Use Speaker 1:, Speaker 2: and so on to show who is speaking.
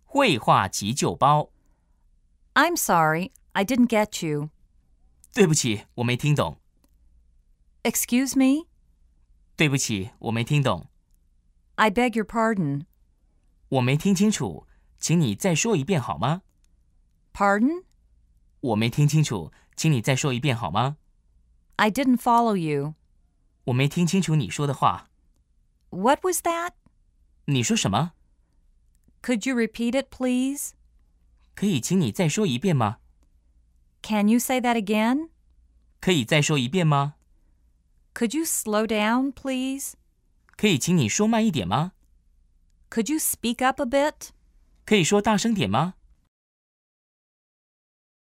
Speaker 1: 绘画急救包。
Speaker 2: I'm sorry, I didn't get you.
Speaker 1: 对不起，我没听懂。
Speaker 2: Excuse me?
Speaker 1: 对不起，我没听懂。
Speaker 2: I beg your pardon.
Speaker 1: 我没听清楚，请你再说一遍好吗？
Speaker 2: Pardon?
Speaker 1: 我没听清楚，请你再说一遍好吗？
Speaker 2: I didn't follow you.
Speaker 1: 我没听清楚你说的话。
Speaker 2: What was that?
Speaker 1: 你说什么？
Speaker 2: Could you repeat it, please?
Speaker 1: 可以请你再说一遍吗？
Speaker 2: Can you say that again?
Speaker 1: 可以再说一遍吗？
Speaker 2: Could you slow down, please?
Speaker 1: 可以请你说慢一点吗？
Speaker 2: Could you speak up a bit?
Speaker 1: 可以说大声点吗？